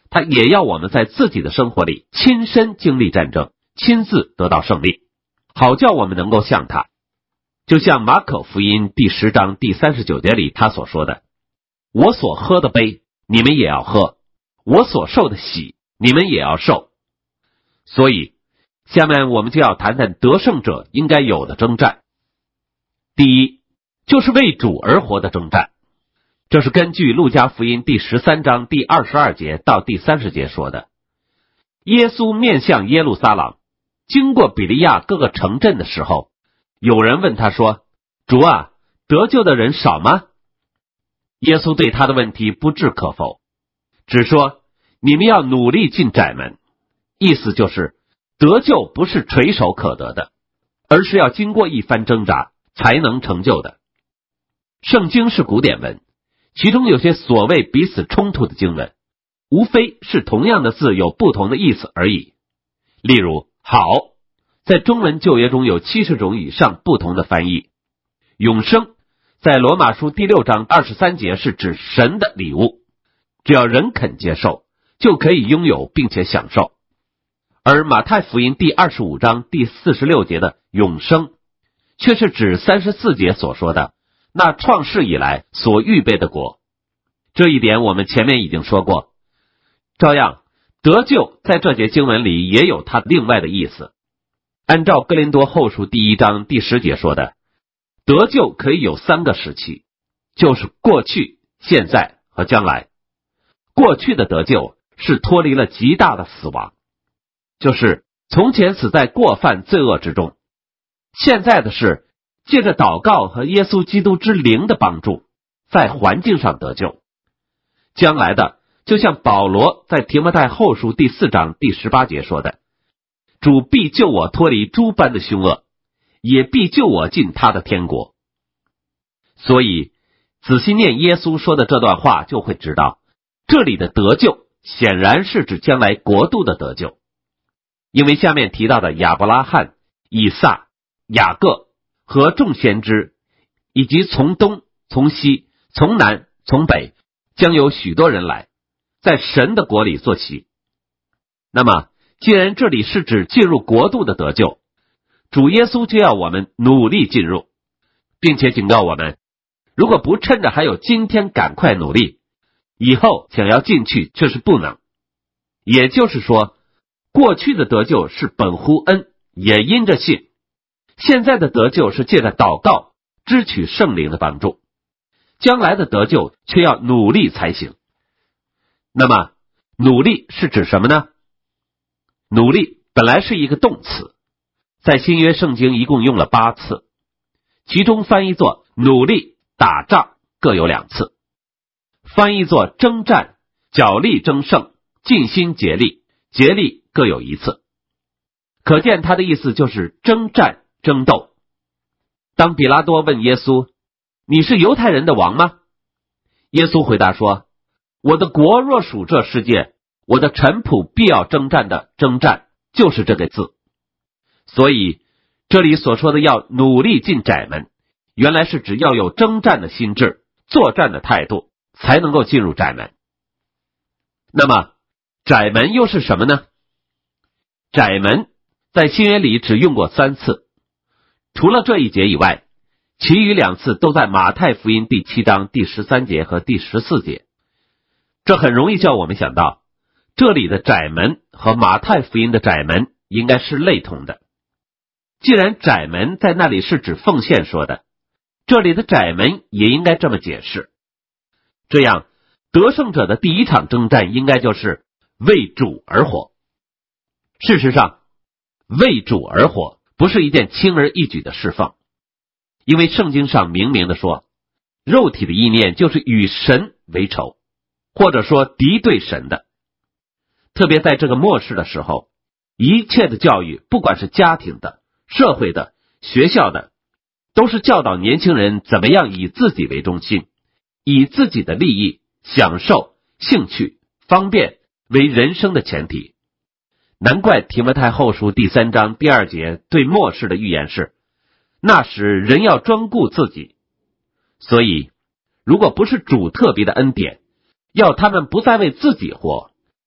他也要我们在自己的生活里亲身经历战争，亲自得到胜利，好叫我们能够像他。就像马可福音第10章第39节里他所说的，我所喝的杯，你们也要喝，我所受的喜，你们也要受。所以下面我们就要谈谈得胜者应该有的征战。第一，就是为主而活的征战。这是根据路加福音第13章第22节到第30节说的。耶稣面向耶路撒冷，经过比利亚各个城镇的时候，有人问他说，主啊，得救的人少吗？耶稣对他的问题不置可否，只说你们要努力进窄门，意思就是得救不是垂手可得的，而是要经过一番挣扎才能成就的。圣经是古典文，其中有些所谓彼此冲突的经文，无非是同样的字有不同的意思而已。例如好，在中文旧约中有70种以上不同的翻译。永生在罗马书第6章23节是指神的礼物，只要人肯接受，就可以拥有并且享受。而马太福音第25章第46节的永生，却是指34节所说的那创世以来所预备的国。这一点我们前面已经说过。照样，得救在这节经文里也有它另外的意思。按照哥林多后书第1章第10节说的，得救可以有3个时期，就是过去、现在和将来。过去的得救是脱离了极大的死亡，就是从前死在过犯罪恶之中。现在的是借着祷告和耶稣基督之灵的帮助，在环境上得救。将来的，就像保罗在提摩太后书第4章第18节说的，主必救我脱离诸般的凶恶，也必救我进他的天国。所以仔细念耶稣说的这段话，就会知道这里的得救显然是指将来国度的得救。因为下面提到的亚伯拉罕、以撒、雅各和众先知，以及从东、从西、从南、从北，将有许多人来，在神的国里坐席。那么既然这里是指进入国度的得救，主耶稣就要我们努力进入，并且警告我们，如果不趁着还有今天赶快努力，以后想要进去却是不能。也就是说，过去的得救是本乎恩，也因着信；现在的得救是借着祷告支取圣灵的帮助，将来的得救却要努力才行。那么努力是指什么呢？努力本来是一个动词，在新约圣经一共用了8次，其中翻译作努力、打仗各有2次，翻译作征战、角力争胜、尽心竭力、竭力各有1次。可见他的意思就是征战争斗。当比拉多问耶稣，你是犹太人的王吗？耶稣回答说，我的国若属这世界，我的臣仆必要征战的征战，就是这个字。所以这里所说的要努力进窄门，原来是指要有征战的心智，作战的态度，才能够进入窄门。那么窄门又是什么呢？窄门在新约里只用过3次，除了这一节以外，其余2次都在马太福音第7章第13节和第14节。这很容易叫我们想到，这里的窄门和马太福音的窄门应该是类同的。既然窄门在那里是指奉献说的，这里的窄门也应该这么解释。这样得胜者的第一场征战应该就是为主而活。事实上，为主而活不是一件轻而易举的侍奉，因为圣经上明明的说，肉体的意念就是与神为仇，或者说敌对神的。特别在这个末世的时候，一切的教育，不管是家庭的、社会的、学校的，都是教导年轻人怎么样以自己为中心，以自己的利益、享受、兴趣、方便为人生的前提。难怪提摩太后书第3章第2节对末世的预言是，那时人要专顾自己。所以如果不是主特别的恩典，要他们不再为自己活，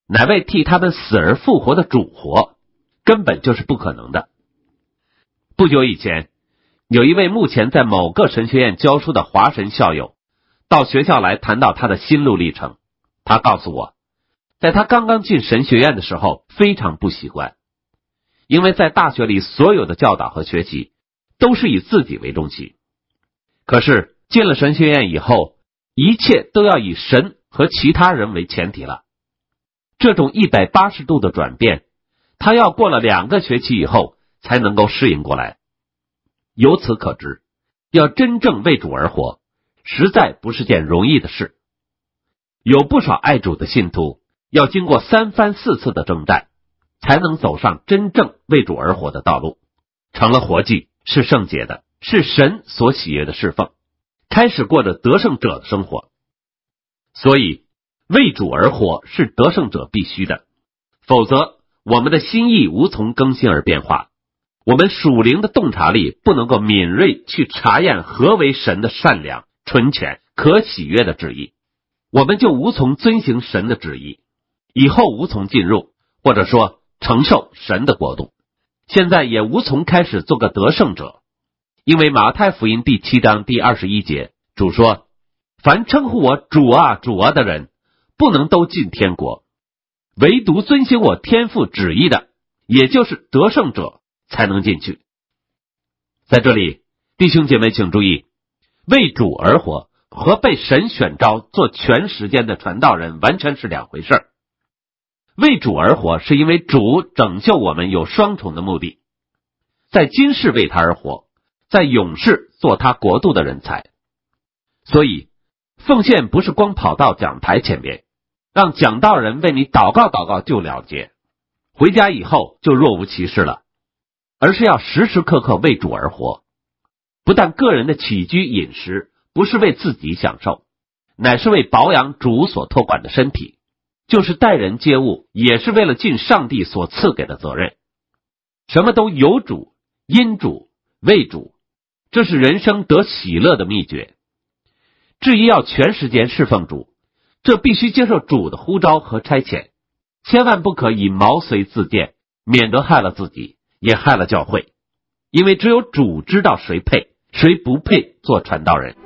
哪位替他们死而复活的主活，根本就是不可能的。不久以前，有一位目前在某个神学院教书的华神校友到学校来谈到他的心路历程。他告诉我，在他刚刚进神学院的时候非常不习惯，因为在大学里所有的教导和学习都是以自己为中心，可是进了神学院以后，一切都要以神和其他人为前提了。这种180度的转变，他要过了2个学期以后才能够适应过来。由此可知，要真正为主而活，实在不是件容易的事。有不少爱主的信徒要经过3番4次的征战，才能走上真正为主而活的道路，成了活祭，是圣洁的，是神所喜悦的侍奉，开始过着得胜者的生活。所以为主而活是得胜者必须的，否则我们的心意无从更新而变化，我们属灵的洞察力不能够敏锐去查验何为神的善良、纯全、可喜悦的旨意，我们就无从遵行神的旨意，以后无从进入，或者说承受神的国度，现在也无从开始做个得胜者。因为马太福音第7章第21节，主说，凡称呼我主啊主啊的人，不能都进天国，唯独遵行我天父旨意的，也就是得胜者才能进去。在这里，弟兄姐妹请注意，为主而活和被神选召做全时间的传道人完全是2回事。为主而活是因为主拯救我们有双重的目的，在今世为他而活，在永世做他国度的人才。所以奉献不是光跑到讲台前面，让讲道人为你祷告祷告就了结，回家以后就若无其事了，而是要时时刻刻为主而活。不但个人的起居饮食不是为自己享受，乃是为保养主所托管的身体，就是待人接物也是为了尽上帝所赐给的责任。什么都有主、因主、为主，这是人生得喜乐的秘诀。至于要全时间侍奉主，这必须接受主的呼召和差遣，千万不可以毛遂自荐，免得害了自己，也害了教会。因为只有主知道谁配，谁不配做传道人。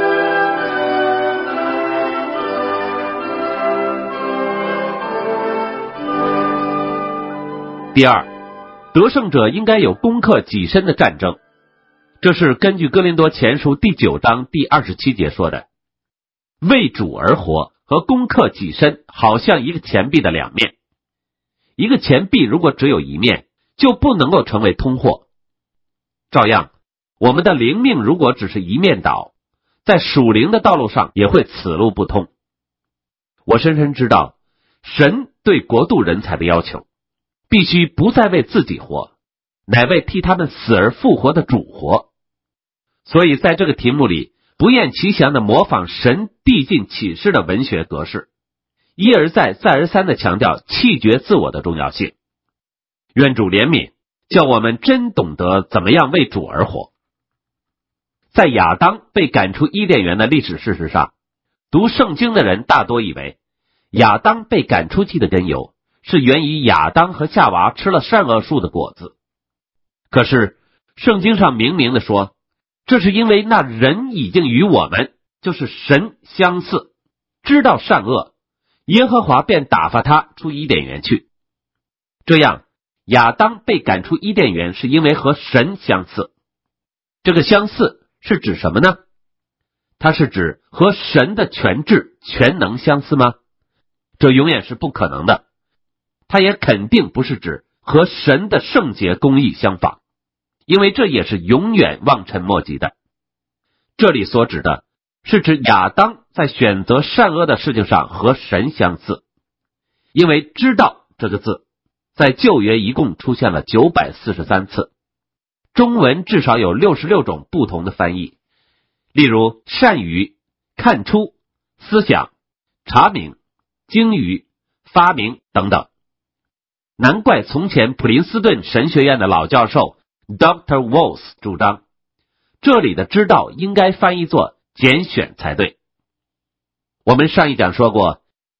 第二，得胜者应该有攻克己身的战争，这是根据哥林多前书第9章第27节说的。为主而活和攻克己身好像一个钱币的2面，一个钱币如果只有一面，就不能够成为通货。照样，我们的灵命如果只是一面倒，在属灵的道路上也会此路不通。我深深知道神对国度人才的要求，必须不再为自己活，乃为替他们死而复活的主活。所以在这个题目里，不厌其详地模仿神递进启示的文学格式，一而再再而三地强调弃绝自我的重要性。愿主怜悯，叫我们真懂得怎么样为主而活。在亚当被赶出伊甸园的历史事实上，读圣经的人大多以为亚当被赶出去的根由是源于亚当和夏娃吃了善恶树的果子。可是圣经上明明地说，这是因为那人已经与我们，就是神相似，知道善恶，耶和华便打发他出伊甸园去。这样亚当被赶出伊甸园是因为和神相似。这个相似是指什么呢？它是指和神的全智全能相似吗？这永远是不可能的。它也肯定不是指和神的圣洁公义相仿，因为这也是永远望尘莫及的。这里所指的是指亚当在选择善恶的事情上和神相似。因为知道这个字在旧约一共出现了943次，中文至少有66种不同的翻译，例如善于、看出、思想、查明、精于、发明等等。难怪从前普林斯顿神学院的老教授 Dr. Walls 主张，这里的知道应该翻译作拣选才对。我们上一讲说过，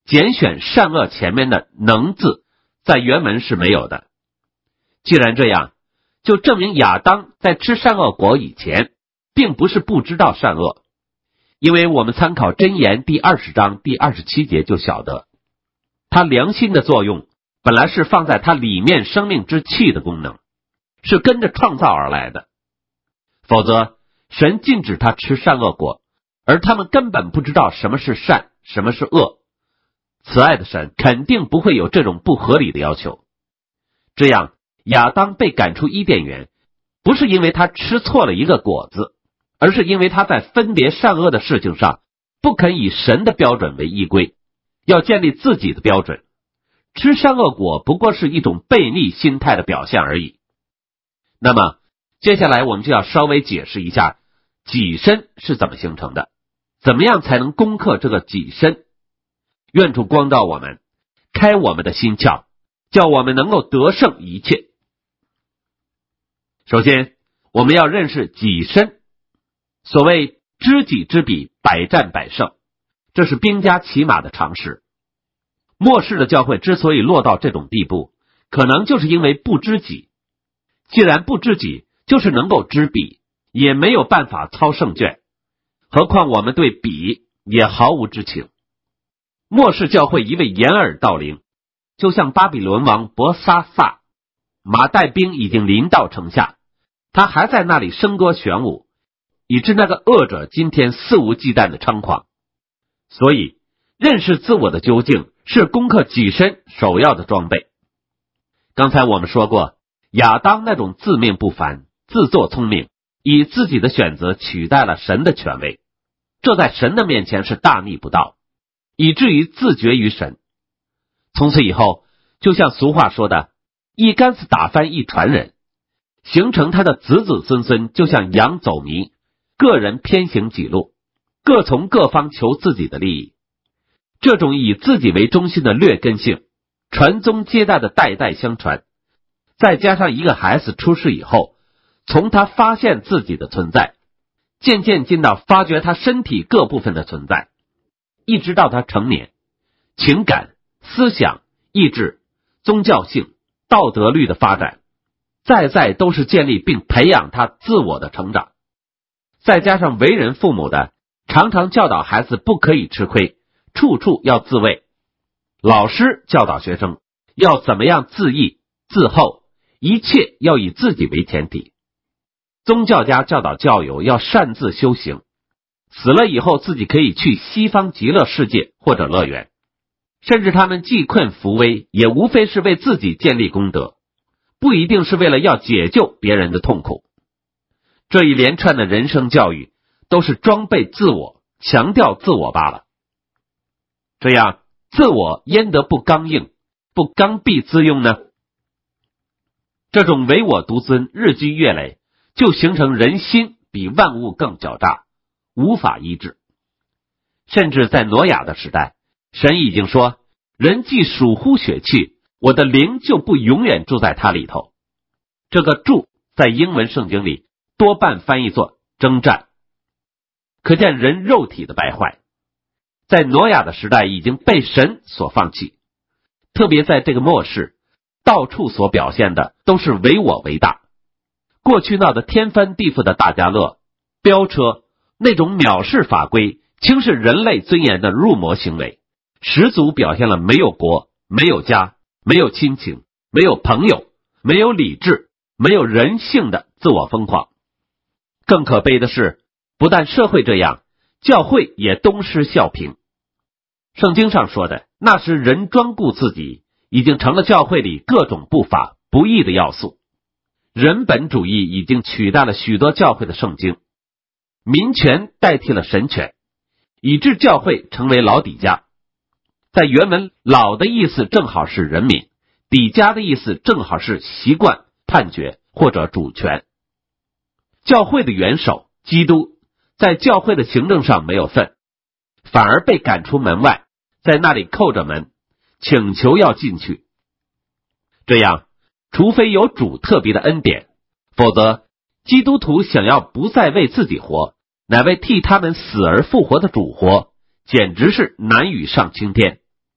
拣选善恶前面的能字在原文是没有的。既然这样，就证明亚当在吃善恶果以前并不是不知道善恶，因为我们参考箴言第20章第27节就晓得，他良心的作用本来是放在他里面生命之气的功能，是跟着创造而来的。否则神禁止他吃善恶果，而他们根本不知道什么是善，什么是恶。慈爱的神肯定不会有这种不合理的要求。这样亚当被赶出伊甸园，不是因为他吃错了一个果子，而是因为他在分别善恶的事情上不肯以神的标准为依归，要建立自己的标准。吃善恶果不过是一种悖逆心态的表现而已。那么接下来我们就要稍微解释一下己身是怎么形成的，怎么样才能攻克这个己身。愿主光照我们，开我们的心窍，叫我们能够得胜一切。首先我们要认识己身，所谓知己知彼，百战百胜，这是兵家骑马的常识。末世的教会之所以落到这种地步，可能就是因为不知己。既然不知己，就是能够知彼，也没有办法操胜券，何况我们对彼也毫无知情。末世教会一位掩耳盗铃，就像巴比伦王伯沙撒，马带兵已经临到城下，他还在那里笙歌旋舞，以致那个恶者今天肆无忌惮的猖狂。所以认识自我的究竟是攻克己身首要的装备。刚才我们说过，亚当那种自命不凡，自作聪明，以自己的选择取代了神的权威，这在神的面前是大逆不道，以至于自绝于神。从此以后，就像俗话说的，一竿子打翻一船人，形成他的子子孙孙就像羊走迷，个人偏行己路，各从各方求自己的利益。这种以自己为中心的劣根性，传宗接代的代代相传，再加上一个孩子出世以后，从他发现自己的存在，渐渐进到发掘他身体各部分的存在，一直到他成年，情感、思想、意志、宗教性、道德律的发展，在都是建立并培养他自我的成长。再加上为人父母的常常教导孩子不可以吃亏，处处要自卫，老师教导学生要怎么样自义自厚，一切要以自己为前提。宗教家教导教友要擅自修行，死了以后自己可以去西方极乐世界或者乐园，甚至他们济困扶危也无非是为自己建立功德，不一定是为了要解救别人的痛苦。这一连串的人生教育都是装备自我，强调自我罢了。这样自我焉得不刚硬，不刚愎自用呢？这种唯我独尊日积月累，就形成人心比万物更狡诈，无法医治。甚至在挪亚的时代，神已经说，人既属乎血气，我的灵就不永远住在他里头。这个住在英文圣经里多半翻译作征战，可见人肉体的败坏在挪亚的时代已经被神所放弃。特别在这个末世，到处所表现的都是唯我为大。过去闹得天翻地覆的大家乐、飙车，那种藐视法规、轻视人类尊严的入魔行为，十足表现了没有国、没有家、没有亲情、没有朋友、没有理智、没有人性的自我疯狂。更可悲的是，不但社会这样，教会也东施效颦。圣经上说的，那时人专顾自己，已经成了教会里各种不法不义的要素。人本主义已经取代了许多教会的圣经，民权代替了神权，以致教会成为老底家。在原文，老的意思正好是人民，底家的意思正好是习惯、判决或者主权。教会的元首基督在教会的行政上没有份，反而被赶出门外，在那里扣着门，请求要进去。这样除非有主特别的恩典，否则基督徒想要不再为自己活，乃为替他们死而复活的主活，简直是难于上青天。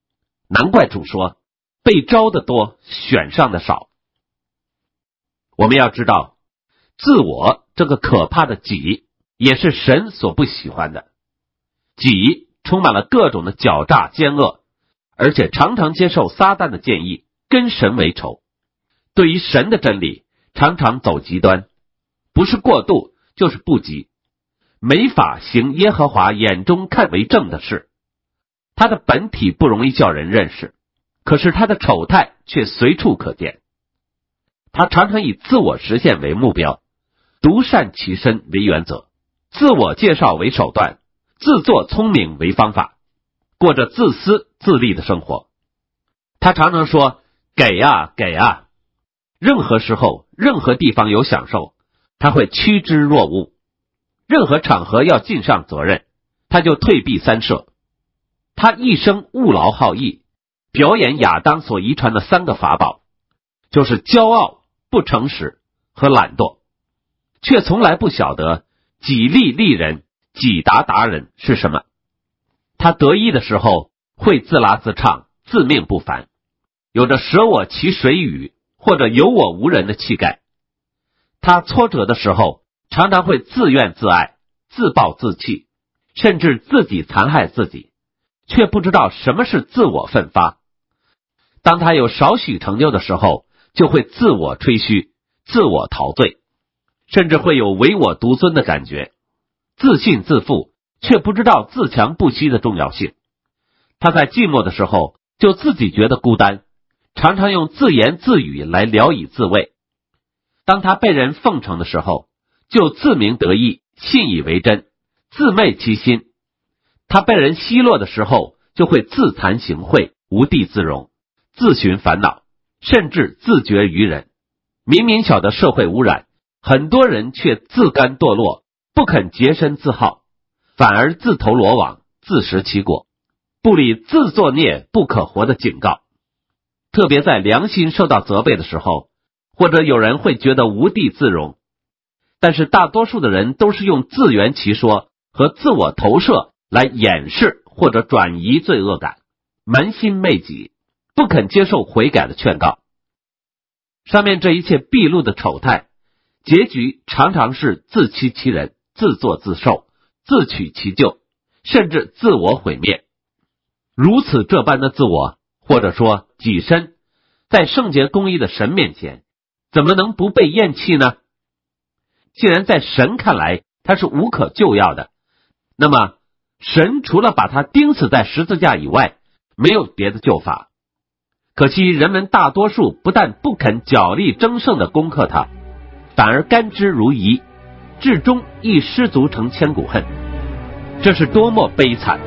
难怪主说被招的多，选上的少。我们要知道，自我这个可怕的己也是神所不喜欢的。己充满了各种的狡诈奸恶，而且常常接受撒旦的建议，跟神为仇。对于神的真理常常走极端，不是过度就是不及，没法行耶和华眼中看为正的事。他的本体不容易叫人认识，可是他的丑态却随处可见。他常常以自我实现为目标，独善其身为原则，自我介绍为手段，自作聪明为方法，过着自私自利的生活。他常常说给啊给啊，任何时候任何地方有享受，他会趋之若鹜；任何场合要尽上责任，他就退避三舍。他一生务劳好逸，表演亚当所遗传的3个法宝，就是骄傲、不诚实和懒惰，却从来不晓得己利利人，己达达人是什么。他得意的时候会自拉自唱，自命不凡，有着舍我其谁与或者有我无人的气概。他挫折的时候常常会自怨自艾，自暴自弃，甚至自己残害自己，却不知道什么是自我奋发。当他有少许成就的时候，就会自我吹嘘，自我陶醉，甚至会有唯我独尊的感觉，自信自负，却不知道自强不息的重要性。他在寂寞的时候就自己觉得孤单，常常用自言自语来聊以自慰。当他被人奉承的时候，就自鸣得意，信以为真，自媚其心。他被人奚落的时候，就会自惭形秽，无地自容，自寻烦恼，甚至自绝于人。明明晓得社会污染，很多人却自甘堕落，不肯洁身自好，反而自投罗网，自食其果，不理自作孽不可活的警告。特别在良心受到责备的时候，或者有人会觉得无地自容，但是大多数的人都是用自圆其说和自我投射来掩饰或者转移罪恶感，蛮心昧己，不肯接受悔改的劝告。上面这一切毕露的丑态，结局常常是自欺欺人，自作自受，自取其咎，甚至自我毁灭。如此这般的自我，或者说己身，在圣洁公义的神面前，怎么能不被厌弃呢？既然在神看来他是无可救药的，那么神除了把他钉死在十字架以外，没有别的救法。可惜人们大多数不但不肯角力争胜地攻克他，反而甘之如饴，至终亦失足成千古恨。这是多么悲惨！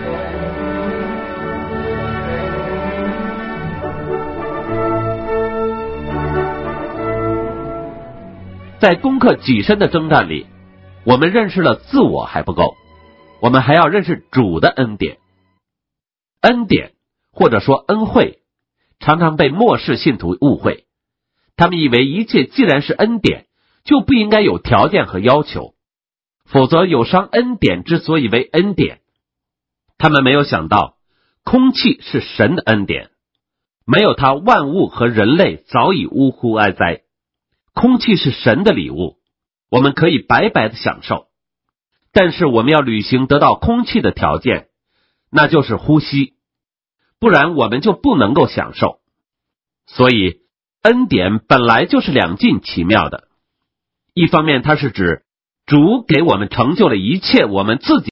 在攻克己身的征战里，我们认识了自我还不够，我们还要认识主的恩典。恩典或者说恩惠，常常被末世信徒误会，他们以为一切既然是恩典，就不应该有条件和要求，否则有伤恩典之所以为恩典。他们没有想到，空气是神的恩典，没有它万物和人类早已呜呼哀哉。空气是神的礼物，我们可以白白的享受，但是我们要履行得到空气的条件，那就是呼吸，不然我们就不能够享受。所以恩典本来就是两尽其妙的，一方面它是指主给我们成就了一切我们自己